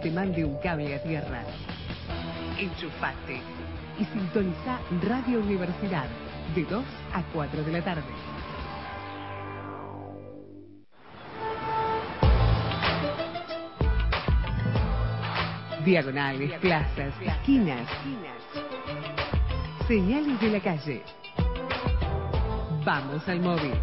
te mande un cable a tierra. Enchufate y sintoniza Radio Universidad de 2 a 4 de la tarde. Diagonales, plazas, esquinas, señales de la calle. Vamos al móvil.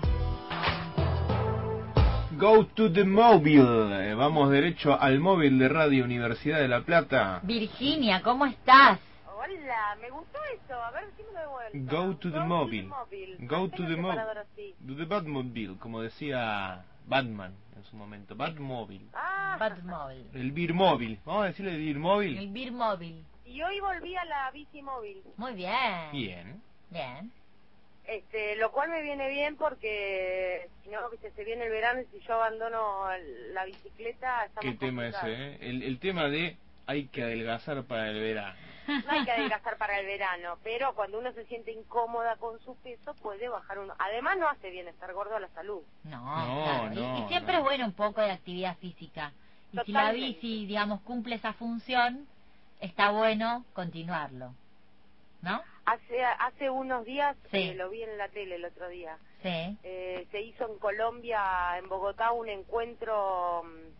Go to the mobile. Vamos derecho al móvil de Radio Universidad de La Plata. Virginia, ¿cómo estás? Hola, me gustó eso. A ver, decímelo de vuelta. Go to the mobile. Go to the mobile. To the Batmobile, como decía Batman en su momento. Batmobile. Ah, Batmóvil. El Birmóvil. Vamos a decirle Birmóvil. El Birmóvil. y hoy volví a la bici móvil. Muy bien. Bien. Bien. Lo cual me viene bien porque si no, viste, se viene el verano y si yo abandono la bicicleta, estamos ¿Qué tema complicados. ese, el tema de hay que adelgazar para el verano. No hay que adelgazar para el verano, pero cuando uno se siente incómoda con su peso, puede bajar uno. Además, no hace bien estar gordo a la salud. No, No, claro. no, y siempre no. es bueno un poco de actividad física. Y si la Totalmente. bici, digamos, cumple esa función, está bueno continuarlo. ¿No? Hace unos días, Sí. lo vi en la tele el otro día, Sí. se hizo en Colombia, en Bogotá, un encuentro,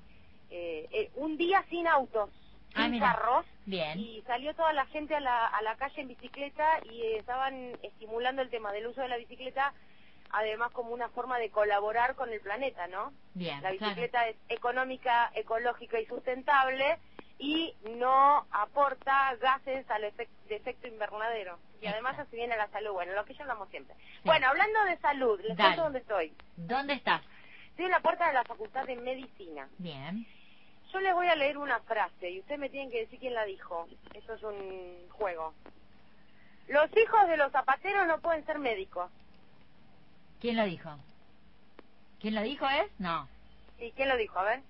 un día sin autos, sin mira. carros, Bien. y salió toda la gente a la calle en bicicleta y estaban estimulando el tema del uso de la bicicleta, además como una forma de colaborar con el planeta, ¿no? Bien, La claro. bicicleta es económica, ecológica y sustentable y no aporta gases de efecto invernadero. Y además Exacto. hace bien a la salud, bueno, lo que ya hablamos siempre. Sí. Bueno, hablando de salud, les Dale. cuento dónde estoy. ¿Dónde estás? Estoy en la puerta de la Facultad de Medicina. Bien. Yo les voy a leer una frase y ustedes me tienen que decir quién la dijo. Esto es un juego. Los hijos de los zapateros no pueden ser médicos. ¿Quién lo dijo? ¿Quién lo dijo es? No. ¿Y quién lo dijo? A ver.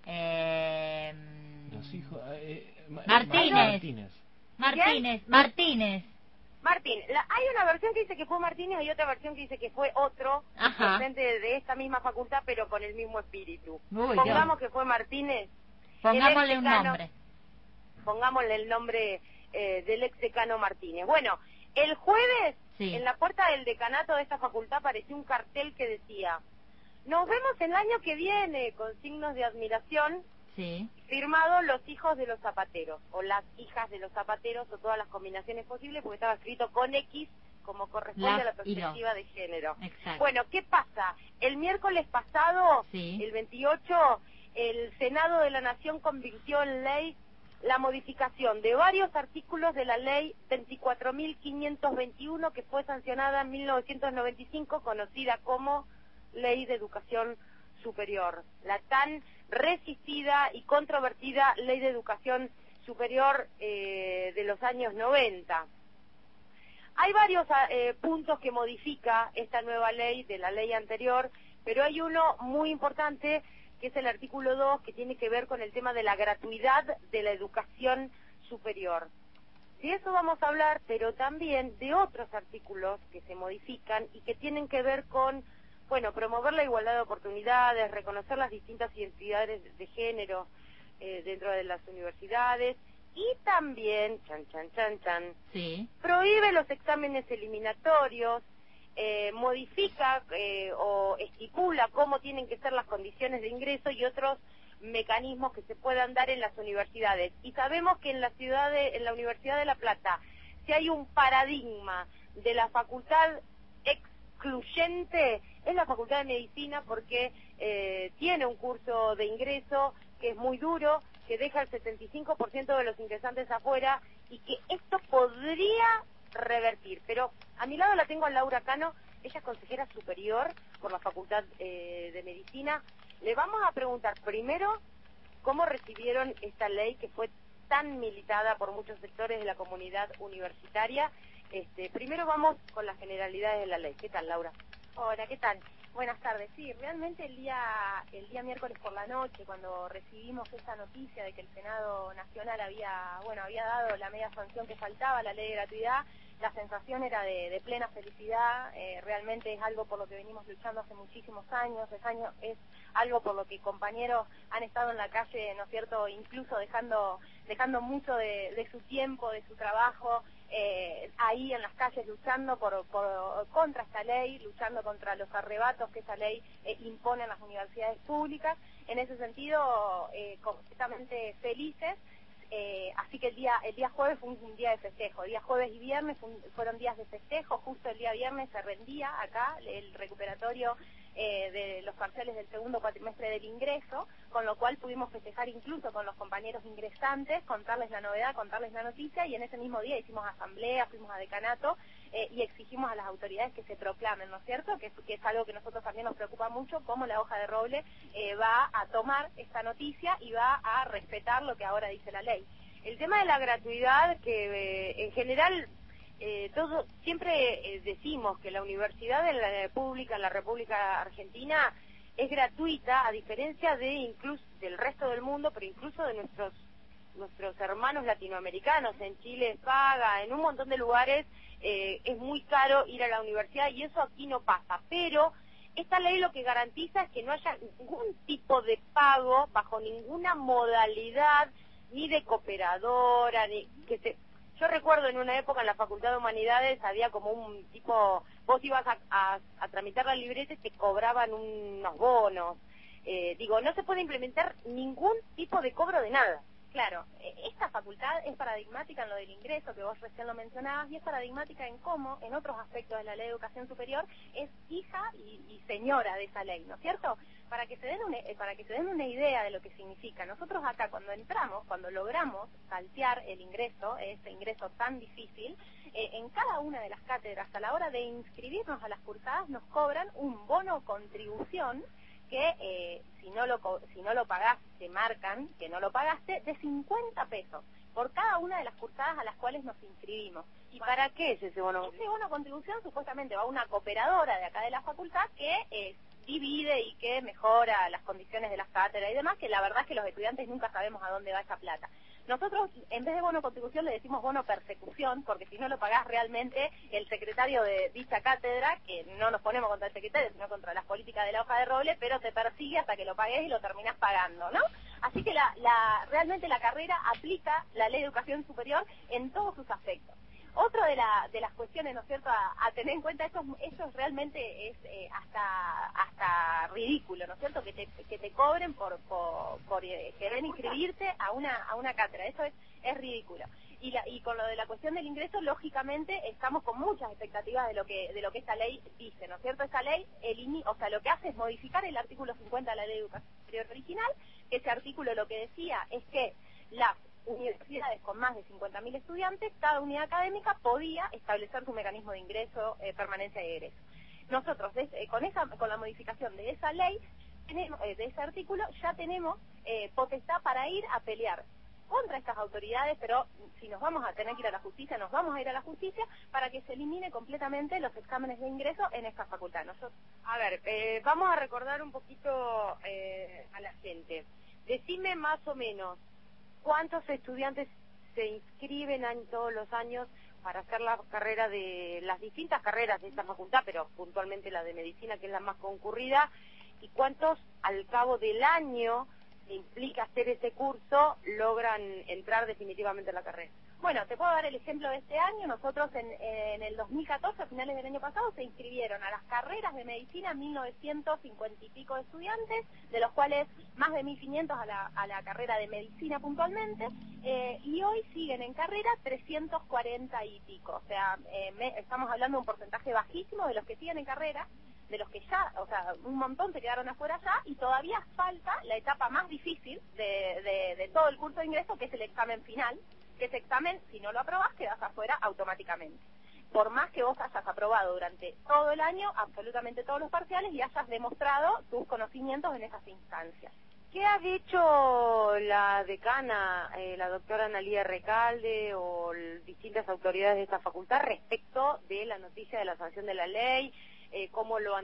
Los hijos... Martínez. Martínez. Martín, hay una versión que dice que fue Martínez y otra versión que dice que fue otro Ajá. docente de esta misma facultad, pero con el mismo espíritu. Uy, Pongamos que fue Martínez. Pongámosle el un ex-decano- nombre. Pongámosle el nombre del ex decano Martínez. Bueno, el jueves, Sí. en la puerta del decanato de esta facultad apareció un cartel que decía: nos vemos el año que viene, con signos de admiración, Sí. firmado los hijos de los zapateros, o las hijas de los zapateros, o todas las combinaciones posibles, porque estaba escrito con X, como corresponde Las a la y los. perspectiva de género. Exacto. Bueno, ¿qué pasa? El miércoles pasado, Sí. el 28, el Senado de la Nación convirtió en ley la modificación de varios artículos de la ley 24.521, que fue sancionada en 1995, conocida como Ley de Educación Superior. La tan resistida y controvertida Ley de Educación Superior de los años 90. Hay varios puntos que modifica esta nueva ley de la ley anterior, pero hay uno muy importante, que es el artículo 2, que tiene que ver con el tema de la gratuidad de la educación superior. De eso vamos a hablar, pero también de otros artículos que se modifican y que tienen que ver con, bueno, promover la igualdad de oportunidades, reconocer las distintas identidades de género dentro de las universidades, y también, Sí. prohíbe los exámenes eliminatorios, modifica o estipula cómo tienen que ser las condiciones de ingreso y otros mecanismos que se puedan dar en las universidades. Y sabemos que en la Universidad de La Plata, si hay un paradigma de la facultad excluyente, es la Facultad de Medicina, porque tiene un curso de ingreso que es muy duro, que deja el 75% de los ingresantes afuera, y que esto podría revertir. Pero a mi lado la tengo a Laura Cano, ella es consejera superior por la Facultad de Medicina. Le vamos a preguntar primero cómo recibieron esta ley que fue tan militada por muchos sectores de la comunidad universitaria. Primero vamos con las generalidades de la ley. ¿Qué tal, Laura? Hola, ¿qué tal? Buenas tardes. Sí, realmente el día miércoles por la noche, cuando recibimos esta noticia de que el Senado Nacional había dado la media sanción que faltaba, la ley de gratuidad, la sensación era de plena felicidad. Realmente es algo por lo que venimos luchando hace muchísimos años, es algo por lo que compañeros han estado en la calle, ¿no es cierto?, incluso dejando mucho de su tiempo, de su trabajo, ahí en las calles luchando contra esta ley, luchando contra los arrebatos que esa ley impone en las universidades públicas. En ese sentido, completamente felices. Así que el día jueves fue un día de festejo. Día jueves y viernes fueron días de festejo. Justo el día viernes se rendía acá el recuperatorio de los parciales del segundo cuatrimestre del ingreso, con lo cual pudimos festejar incluso con los compañeros ingresantes, contarles la novedad, contarles la noticia, y en ese mismo día hicimos asamblea, fuimos a decanato y exigimos a las autoridades que se proclamen, ¿no es cierto?, que es algo que a nosotros también nos preocupa mucho, cómo la hoja de roble va a tomar esta noticia y va a respetar lo que ahora dice la ley. El tema de la gratuidad, que en general siempre decimos que la universidad de la República Argentina es gratuita, a diferencia incluso del resto del mundo, pero incluso de nuestros hermanos latinoamericanos. En Chile es paga, en un montón de lugares es muy caro ir a la universidad, y eso aquí no pasa. Pero esta ley lo que garantiza es que no haya ningún tipo de pago bajo ninguna modalidad, ni de cooperadora, Yo recuerdo en una época en la Facultad de Humanidades había como un tipo, vos ibas a tramitar la libreta y te cobraban unos bonos. No se puede implementar ningún tipo de cobro de nada. Claro, esta facultad es paradigmática en lo del ingreso, que vos recién lo mencionabas, y es paradigmática en cómo, en otros aspectos de la ley de educación superior, es hija y señora de esa ley, ¿no es cierto? Para que se den una idea de lo que significa. Nosotros acá, cuando logramos saltear el ingreso, ese ingreso tan difícil, en cada una de las cátedras, a la hora de inscribirnos a las cursadas, nos cobran un bono contribución que si no lo pagás, te marcan que no lo pagaste, de 50 pesos por cada una de las cursadas a las cuales nos inscribimos. ¿Y para qué es ese bono? Ese bono contribución supuestamente va a una cooperadora de acá de la facultad que divide y que mejora las condiciones de las cátedras y demás, que la verdad es que los estudiantes nunca sabemos a dónde va esa plata. Nosotros, en vez de bono contribución, le decimos bono persecución, porque si no lo pagás realmente, el secretario de dicha cátedra, que no nos ponemos contra el secretario, sino contra las políticas de la hoja de roble, pero te persigue hasta que lo pagues y lo terminás pagando, ¿no? Así que realmente la carrera aplica la ley de educación superior en todos sus aspectos. Otra de las cuestiones, ¿no es cierto?, a tener en cuenta, eso realmente es hasta ridículo, ¿no es cierto?, que te cobren por querer inscribirte a una cátedra. Eso es ridículo. Y con lo de la cuestión del ingreso, lógicamente estamos con muchas expectativas de lo que esta ley dice, ¿no es cierto? Esta ley lo que hace es modificar el artículo 50 de la ley de educación superior original. Ese artículo lo que decía es que las universidades con más de 50.000 estudiantes, cada unidad académica podía establecer su mecanismo de ingreso, permanencia y egreso. Nosotros, con la modificación de esa ley, de ese artículo, ya tenemos potestad para ir a pelear contra estas autoridades, pero si nos vamos a tener que ir a la justicia, nos vamos a ir a la justicia para que se elimine completamente los exámenes de ingreso en esta facultad. Vamos a recordar un poquito a la gente. Decime más o menos ¿cuántos estudiantes se inscriben todos los años para hacer la carrera las distintas carreras de esta facultad, pero puntualmente la de medicina, que es la más concurrida, y cuántos al cabo del año que implica hacer ese curso logran entrar definitivamente a la carrera? Bueno, te puedo dar el ejemplo de este año. Nosotros en el 2014, a finales del año pasado, se inscribieron a las carreras de medicina 1.950 y pico de estudiantes, de los cuales más de 1.500 a la carrera de medicina puntualmente, y hoy siguen en carrera 340 y pico. O sea, estamos hablando de un porcentaje bajísimo de los que siguen en carrera, de los que ya, un montón se quedaron afuera ya, y todavía falta la etapa más difícil de todo el curso de ingreso, que es el examen final, que ese examen, si no lo aprobás, quedás afuera automáticamente. Por más que vos hayas aprobado durante todo el año, absolutamente todos los parciales, y hayas demostrado tus conocimientos en esas instancias. ¿Qué ha dicho la decana, la doctora Analía Recalde, o distintas autoridades de esta facultad respecto de la noticia de la sanción de la ley? ¿Cómo lo han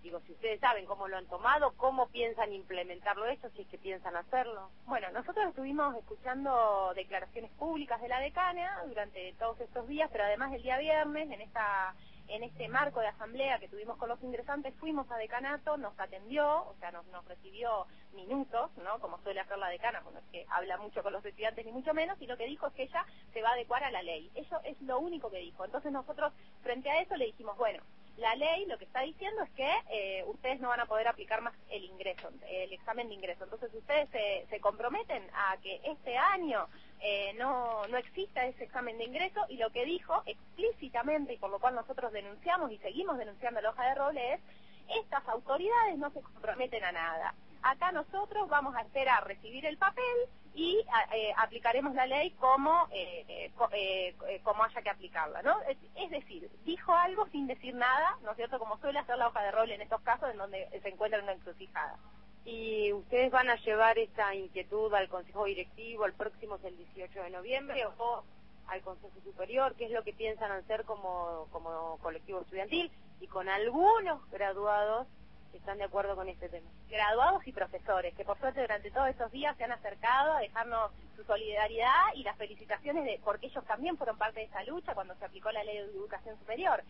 Digo, si ustedes saben cómo lo han tomado, cómo piensan implementarlo esto, si es que piensan hacerlo. Bueno, nosotros estuvimos escuchando declaraciones públicas de la decana durante todos estos días, pero además el día viernes, en este marco de asamblea que tuvimos con los ingresantes, fuimos a decanato, nos atendió, o sea, nos recibió minutos, ¿no? Como suele hacer la decana, bueno, es que habla mucho con los estudiantes ni mucho menos, y lo que dijo es que ella se va a adecuar a la ley. Eso es lo único que dijo. Entonces nosotros, frente a eso, le dijimos, bueno, la ley lo que está diciendo es que ustedes no van a poder aplicar más el ingreso, el examen de ingreso. Entonces ustedes se comprometen a que este año no exista ese examen de ingreso, y lo que dijo explícitamente, y por lo cual nosotros denunciamos y seguimos denunciando la hoja de roble, es: estas autoridades no se comprometen a nada. Acá nosotros vamos a esperar recibir el papel y aplicaremos la ley como haya que aplicarla, ¿no? Es decir, dijo algo sin decir nada, ¿no es cierto?, como suele hacer la hoja de roble en estos casos en donde se encuentra una encrucijada. ¿Y ustedes van a llevar esta inquietud al Consejo Directivo? El próximo es el 18 de noviembre, o al Consejo Superior. ¿Qué es lo que piensan hacer como colectivo estudiantil y con algunos graduados que están de acuerdo con este tema? Graduados y profesores, que por suerte durante todos estos días se han acercado a dejarnos su solidaridad y las felicitaciones, porque ellos también fueron parte de esa lucha cuando se aplicó la Ley de Educación Superior.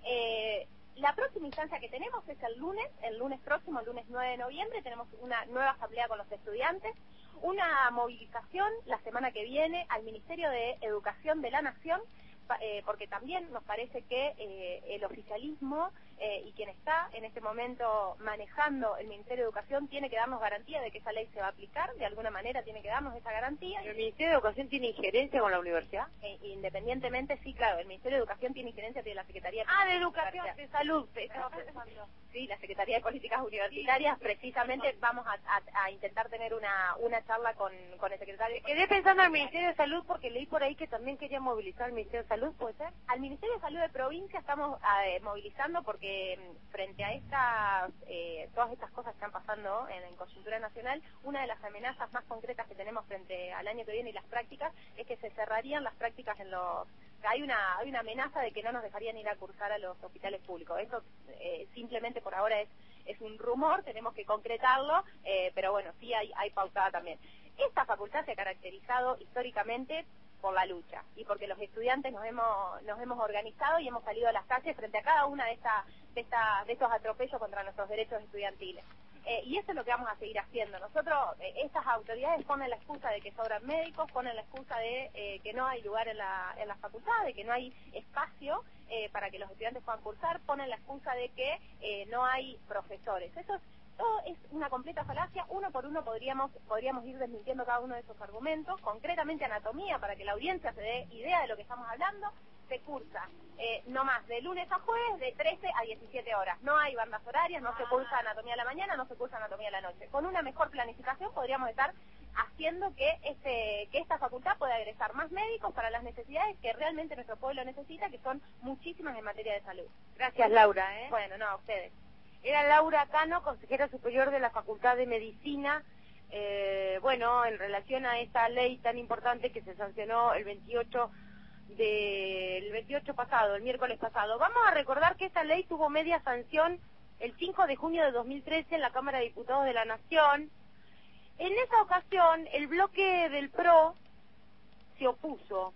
La próxima instancia que tenemos es el lunes próximo, el lunes 9 de noviembre, tenemos una nueva asamblea con los estudiantes, una movilización la semana que viene al Ministerio de Educación de la Nación, porque también nos parece que el oficialismo y quien está en este momento manejando el Ministerio de Educación tiene que darnos garantía de que esa ley se va a aplicar, de alguna manera tiene que darnos esa garantía. ¿El Ministerio de Educación tiene injerencia con la universidad? Independientemente, sí, claro, el Ministerio de Educación tiene injerencia de la Secretaría de Educación, de Salud. Sí, la Secretaría de Políticas Universitarias, precisamente vamos a intentar tener una charla con el secretario. Quedé pensando en el Ministerio de Salud porque leí por ahí que también quería movilizar al Ministerio de Salud, ¿puede ser? Al Ministerio de Salud de provincia estamos movilizando porque frente a todas estas cosas que están pasando en coyuntura nacional, una de las amenazas más concretas que tenemos frente al año que viene y las prácticas es que se cerrarían las prácticas en los... Hay una amenaza de que no nos dejarían ir a cursar a los hospitales públicos. Eso simplemente por ahora es un rumor, tenemos que concretarlo, pero bueno, sí hay pautada también. Esta facultad se ha caracterizado históricamente por la lucha y porque los estudiantes nos hemos organizado y hemos salido a las calles frente a cada una de estos atropellos contra nuestros derechos estudiantiles. Y eso es lo que vamos a seguir haciendo. Nosotros, estas autoridades ponen la excusa de que sobran médicos, ponen la excusa de que no hay lugar en la facultad, de que no hay espacio para que los estudiantes puedan cursar, ponen la excusa de que no hay profesores. Todo es una completa falacia. Uno por uno podríamos ir desmintiendo cada uno de esos argumentos. Concretamente anatomía, para que la audiencia se dé idea de lo que estamos hablando, se cursa no más de lunes a jueves de 13 a 17 horas. No hay bandas horarias, no se cursa anatomía a la mañana, no se cursa anatomía a la noche. Con una mejor planificación podríamos estar haciendo que esta facultad pueda egresar más médicos para las necesidades que realmente nuestro pueblo necesita, que son muchísimas en materia de salud. Gracias, Laura. Bueno, no, a ustedes. Era Laura Cano, consejera superior de la Facultad de Medicina, en relación a esta ley tan importante que se sancionó el 28 pasado, el miércoles pasado. Vamos a recordar que esta ley tuvo media sanción el 5 de junio de 2013 en la Cámara de Diputados de la Nación. En esa ocasión, el bloque del PRO se opuso.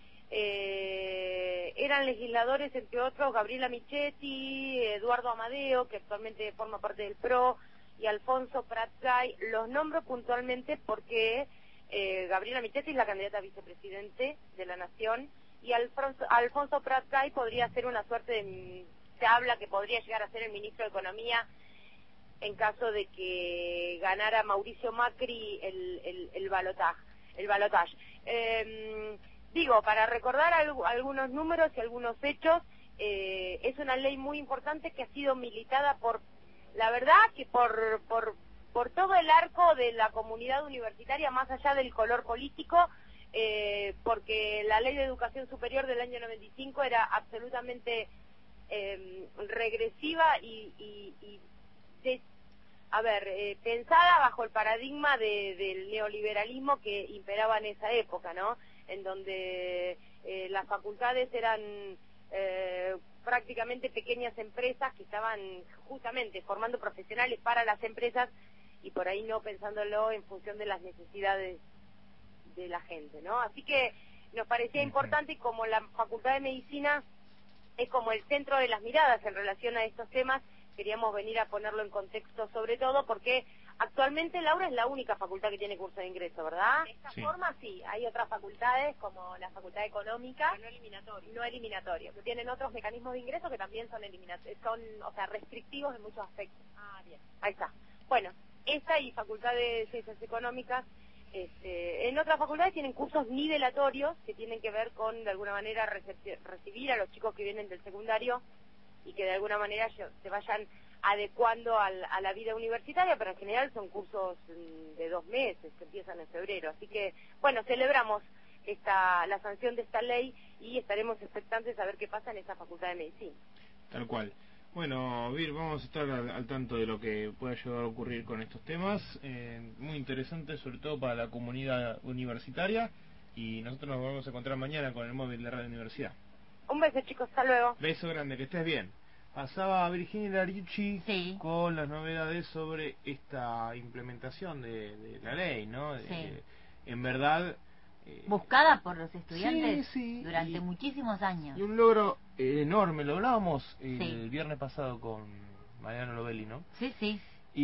Eran legisladores, entre otros, Gabriela Michetti, Eduardo Amadeo, que actualmente forma parte del PRO, y Alfonso Prat-Gay. Los nombro puntualmente porque Gabriela Michetti es la candidata a vicepresidente de la Nación, y Alfonso Prat-Gay podría ser una suerte se habla que podría llegar a ser el ministro de Economía en caso de que ganara Mauricio Macri el balotaje. Para recordar algunos números y algunos hechos, es una ley muy importante que ha sido militada la verdad que por todo el arco de la comunidad universitaria, más allá del color político, porque la Ley de Educación Superior del año 95 era absolutamente regresiva pensada bajo el paradigma del neoliberalismo que imperaba en esa época, ¿no? En donde las facultades eran prácticamente pequeñas empresas que estaban justamente formando profesionales para las empresas y por ahí no pensándolo en función de las necesidades de la gente, ¿no? Así que nos parecía importante, y como la Facultad de Medicina es como el centro de las miradas en relación a estos temas, queríamos venir a ponerlo en contexto, sobre todo porque actualmente Laura es la única facultad que tiene curso de ingreso, ¿verdad? De esta forma sí, hay otras facultades como la Facultad Económica, no eliminatorio, que tienen otros mecanismos de ingreso que también son o sea, restrictivos en muchos aspectos. Ah, bien, ahí está. Bueno, esta y Facultad de Ciencias Económicas, en otras facultades tienen cursos nivelatorios que tienen que ver con, de alguna manera, recibir a los chicos que vienen del secundario y que de alguna manera se vayan adecuando a la vida universitaria, pero en general son cursos de 2 meses que empiezan en febrero. Así que, bueno, celebramos la sanción de esta ley y estaremos expectantes a ver qué pasa en esa Facultad de Medicina. Tal cual. Bueno, Vir, vamos a estar al tanto de lo que pueda llegar a ocurrir con estos temas, muy interesantes, sobre todo para la comunidad universitaria, y nosotros nos vamos a encontrar mañana con el móvil de Radio Universidad. Un beso, chicos, hasta luego. Beso grande, que estés bien. Pasaba Virginia Lariucci Sí. con las novedades sobre esta implementación de la ley, ¿no? Sí. En verdad... buscada por los estudiantes sí, durante muchísimos años. Y un logro enorme, lo hablábamos el Sí. viernes pasado con Mariano Lovelli, ¿no? Sí, sí.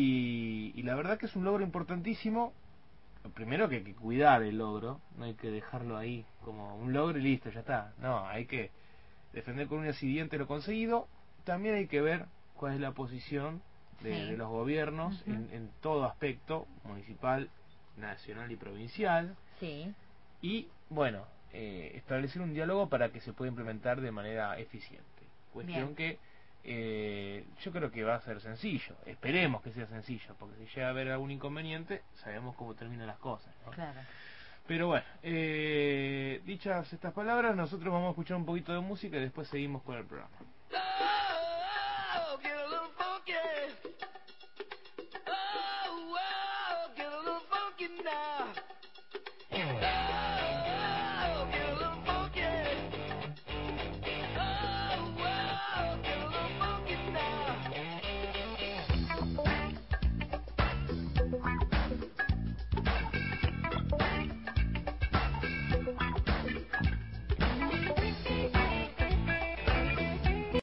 Y la verdad que es un logro importantísimo. Primero que hay que cuidar el logro, no hay que dejarlo ahí como un logro y listo, ya está. No, hay que defender con uñas y dientes lo conseguido. También hay que ver cuál es la posición de los gobiernos en todo aspecto, municipal, nacional y provincial. Sí. Y, bueno, establecer un diálogo para que se pueda implementar de manera eficiente. Cuestión que yo creo que va a ser sencillo. Esperemos que sea sencillo, porque si llega a haber algún inconveniente, sabemos cómo terminan las cosas, ¿no? Claro. Pero bueno, dichas estas palabras, nosotros vamos a escuchar un poquito de música y después seguimos con el programa.